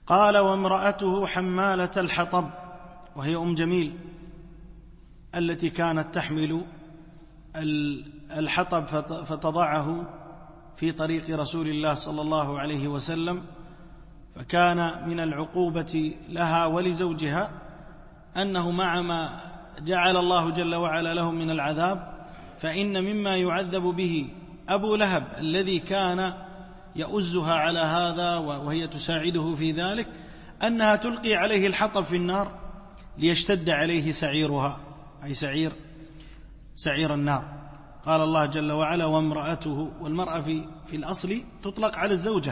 قال: وامرأته حمالة الحطب، وهي أم جميل التي كانت تحمل الحطب فتضعه في طريق رسول الله صلى الله عليه وسلم. فكان من العقوبة لها ولزوجها أنه مع ما جعل الله جل وعلا لهم من العذاب، فإن مما يعذب به أبو لهب الذي كان يؤزها على هذا وهي تساعده في ذلك، أنها تلقي عليه الحطب في النار ليشتد عليه سعيرها، أي سعير النار. قال الله جل وعلا: وامرأته، والمرأة في الأصل تطلق على الزوجة،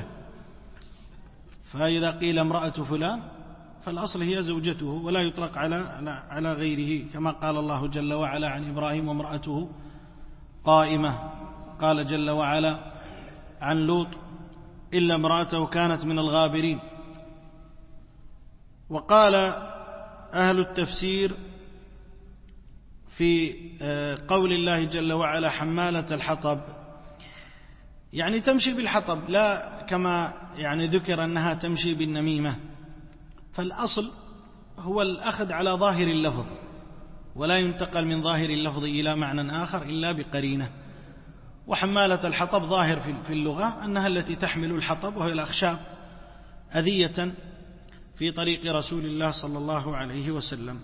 فإذا قيل امرأة فلان فالأصل هي زوجته ولا يطلق على غيره، كما قال الله جل وعلا عن إبراهيم: وامرأته قائمة. قال جل وعلا عن لوط: إلا امرأته كانت من الغابرين. وقال أهل التفسير في قول الله جل وعلا حمالة الحطب، يعني تمشي بالحطب، لا كما يعني ذكر أنها تمشي بالنميمة. فالأصل هو الأخذ على ظاهر اللفظ، ولا ينتقل من ظاهر اللفظ إلى معنى آخر إلا بقرينة. وحمالة الحطب ظاهر في اللغة أنها التي تحمل الحطب، وهي الأخشاب، أذية في طريق رسول الله صلى الله عليه وسلم.